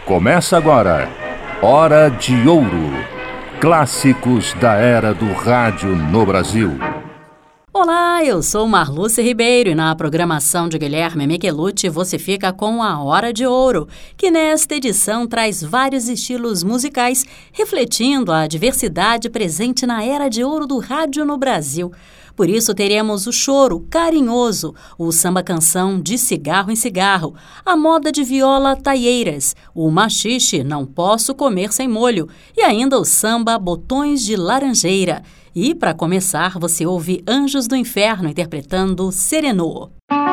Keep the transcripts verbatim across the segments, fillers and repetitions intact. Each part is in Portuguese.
Começa agora, Hora de Ouro. Clássicos da era do rádio no Brasil. Olá, eu sou Marluce Ribeiro e na programação de Guilherme Michelucci você fica com a Hora de Ouro, que nesta edição traz vários estilos musicais, refletindo a diversidade presente na era de ouro do rádio no Brasil. Por isso teremos o choro carinhoso, o samba-canção de cigarro em cigarro, a moda de viola taieiras, o machixe Não Posso Comer Sem Molho e ainda o samba Botões de Laranjeira. E, para começar, você ouve Anjos do Inferno interpretando Serenô.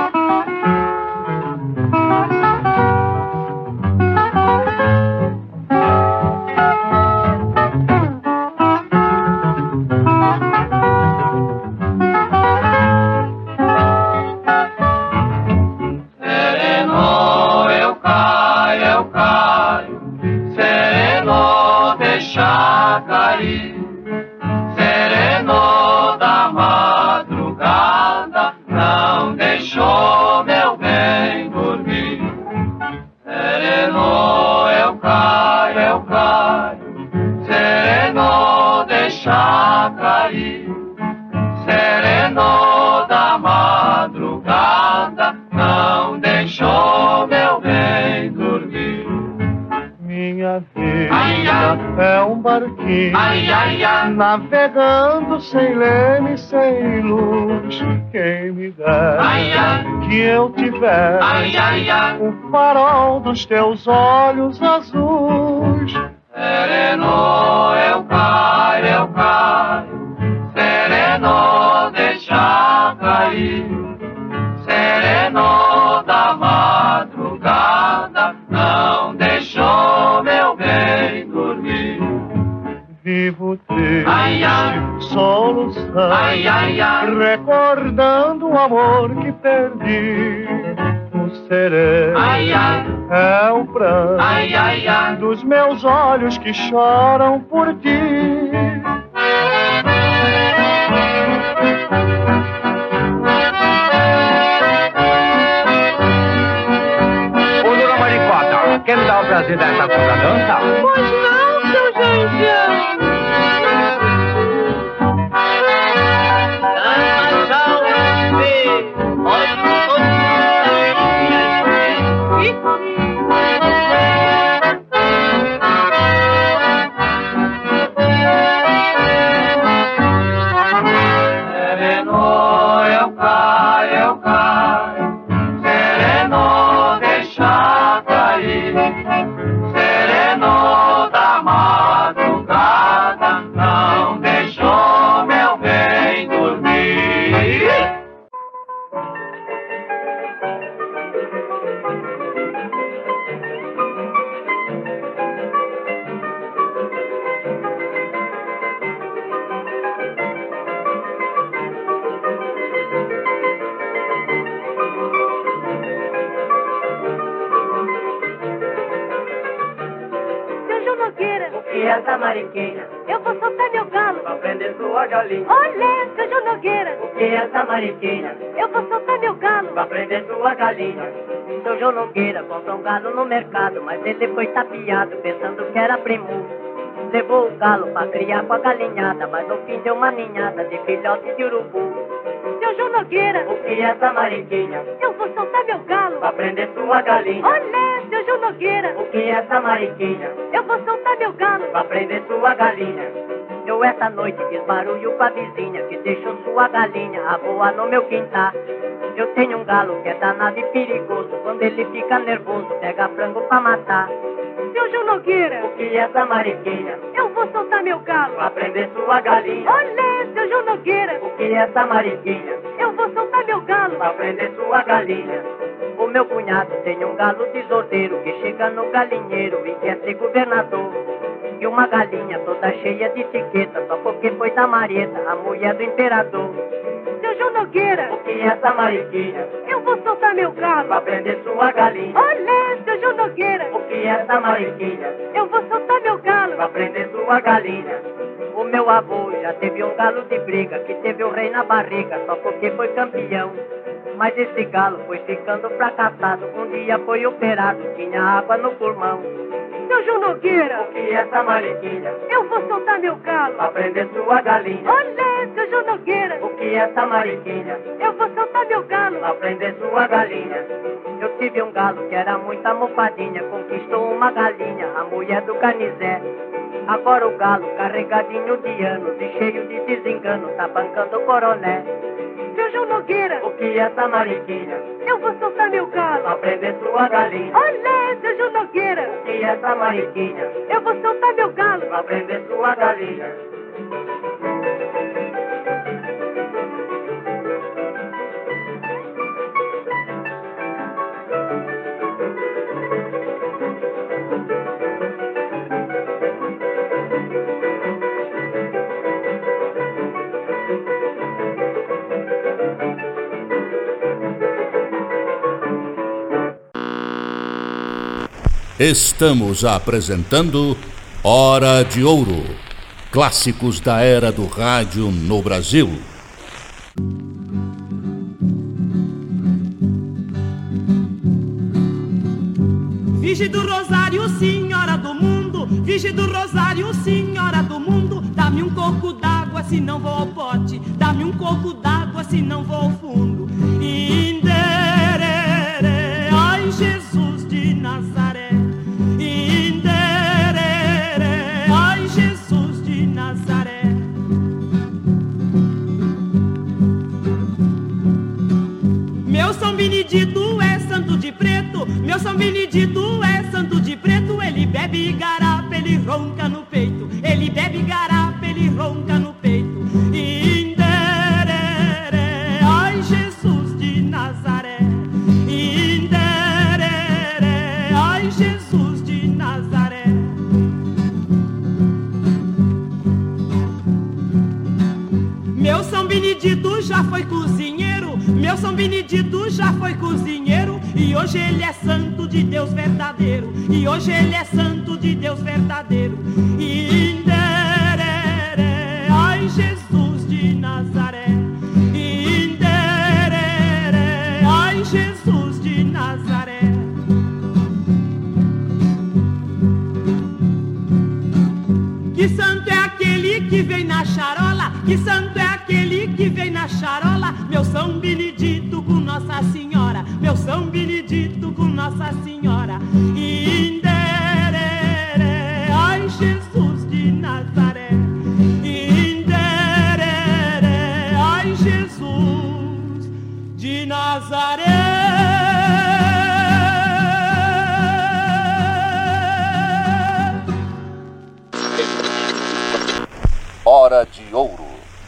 É um barquinho ai, ai, ai. Navegando sem leme, sem luz. Quem me dera ai, ai. Que eu tivesse ai, ai, ai. O farol dos teus olhos azuis. Sereno, eu caio, eu caio. Sereno, deixa cair. Sereno da madrugada, não deixou meu bem dormir. Vivo triste, ai, ai. Soluçando, ai, ai, ai. Recordando o amor que perdi. O sereno ai, ai. É o pranto ai, ai, ai. Dos meus olhos que choram por ti. Quer me dar o prazer dessa contradança? Pois não, seu Janjão. Essa mariquinha, eu vou soltar meu galo pra prender sua galinha. Olé, seu João Nogueira, O que é essa mariquinha? eu vou soltar meu galo Pra prender sua galinha. Seu João Nogueira comprou um galo no mercado, mas ele foi tapeado pensando que era primo. Levou o galo pra criar com a galinhada, mas no fim deu uma ninhada de filhote de urubu. Seu João Nogueira, O que é essa mariquinha? eu vou soltar meu galo Pra prender sua galinha. Olé, seu João Nogueira, O que é essa mariquinha? eu vou soltar meu galo Pra prender sua galinha. Eu essa noite fiz barulho com a vizinha, que deixou sua galinha a voar no meu quintal. Eu tenho um galo que é danado e perigoso, quando ele fica nervoso pega frango pra matar. Seu João Nogueira, O que é essa mariquinha? eu vou soltar meu galo Pra prender sua galinha. Olé, seu João Nogueira, O que é essa mariquinha? eu vou soltar meu galo Pra prender sua galinha. O meu cunhado tem um galo desordeiro que chega no galinheiro e quer ser governador. E uma galinha toda cheia de etiqueta, só porque foi da Marieta, a mulher do imperador. Seu João Nogueira, O que é essa mariquinha? eu vou soltar meu galo Pra prender sua galinha. Olé, seu João Nogueira, O que é essa mariquinha? eu vou soltar meu galo Pra prender sua galinha. O meu avô já teve um galo de briga, que teve o rei na barriga, só porque foi campeão. Mas esse galo foi ficando fracassado, um dia foi operado, tinha água no pulmão. Nogueira. O que é essa mariquinha? Eu vou soltar meu galo. Pra prender sua galinha. Olé, seu João Nogueira. O que é essa mariquinha? Eu vou soltar meu galo. Pra prender sua galinha. Eu tive um galo que era muito amofadinha, conquistou uma galinha, a mulher do Canizé. Agora o galo, carregadinho de anos e cheio de desengano, tá bancando o coroné. Seu João Nogueira. O que é essa mariquinha? Eu vou soltar meu galo. Pra prender sua galinha. Olé, seu João Nogueira. O que é essa mariquinha? Eu vou soltar meu galo. Pra prender sua galinha. Estamos apresentando Hora de Ouro, clássicos da era do rádio no Brasil. Virgem do Rosário, senhora do mundo, Virgem do Rosário, senhora do mundo, dá-me um coco d'água se não vou ao pote, dá-me um coco d'água se não vou ao fundo. Inderere, ai Jesus de Nazaré. Benedito é santo de preto, meu São Benedito é santo de preto. Ele bebe garapa, ele ronca no peito, ele bebe garapa, ele ronca no peito. Inderere, ai Jesus de Nazaré. Inderere, ai Jesus de Nazaré. Meu São Benedito já foi cozinheiro, meu São Benedito já foi cozinheiro, e hoje ele é santo de Deus verdadeiro, e hoje ele é santo de Deus verdadeiro. Inderere, ai Jesus de Nazaré. Inderere, ai Jesus de Nazaré. Que santo é aquele que vem na charola, que santo é aquele que vem na charola. Meu São Benedito com Nossa Senhora, meu São Benedito com Nossa Senhora. Inderere, ai Jesus de Nazaré. Inderere, ai Jesus de Nazaré. Hora de Ouro.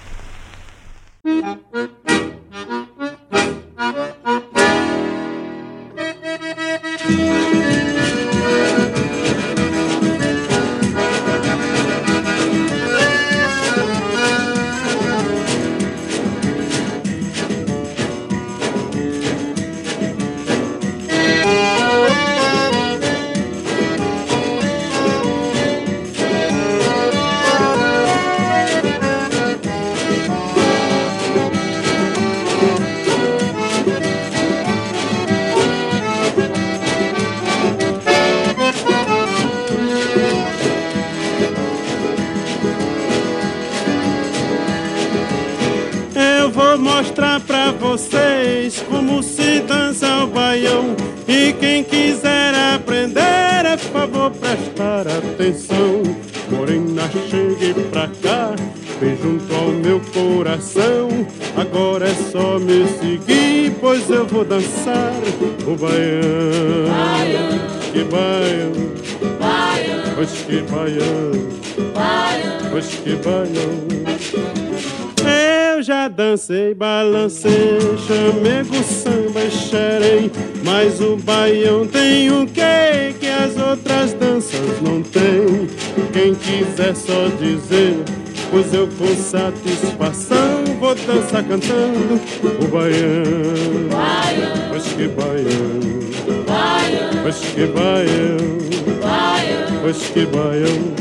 Mostrar pra vocês como se dança o baião, e quem quiser aprender é favor prestar atenção. Morena, chegue pra cá, vem junto ao meu coração. Agora é só me seguir, pois eu vou dançar o baião. Baião, que baião, baião, pois que baião, baião, pois que baião. Eu já dancei, balancei, chamego, samba e xerém, mas o baião tem o quê que as outras danças não têm? Quem quiser só dizer, pois eu com satisfação vou dançar cantando o baião. Baião, pois que baião, baião, pois que baião, baião, pois que baião.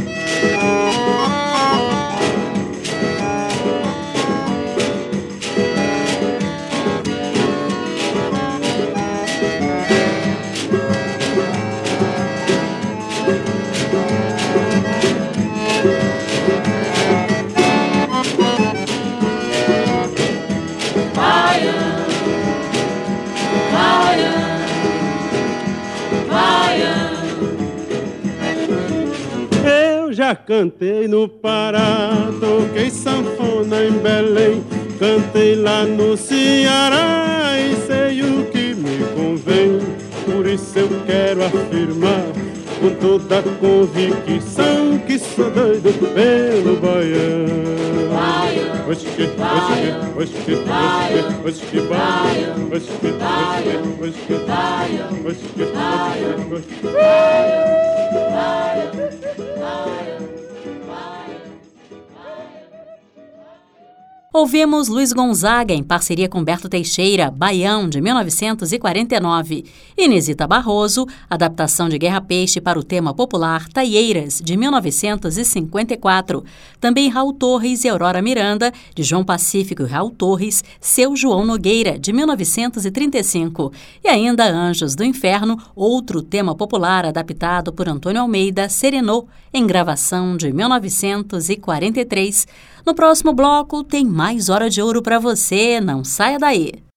já cantei no Pará, toquei sanfona em Belém, cantei lá no Ceará e sei o que me convém. Por isso eu quero afirmar com toda a convicção que sou doido pelo baião. Oxe, oxe, oxe, oxe, oxe, baião, oxe, oxe, oxe, oxe, oxe, Ouvimos Luiz Gonzaga em parceria com Berto Teixeira, Baião, de mil novecentos e quarenta e nove. Inesita Barroso, adaptação de Guerra Peixe para o tema popular Taieiras, de mil novecentos e cinquenta e quatro. Também Raul Torres e Aurora Miranda, de João Pacífico e Raul Torres, Seu João Nogueira, de mil novecentos e trinta e cinco. E ainda Anjos do Inferno, outro tema popular adaptado por Antônio Almeida, Serenô, em gravação de mil novecentos e quarenta e três. No próximo bloco tem mais Hora de Ouro para você, não saia daí.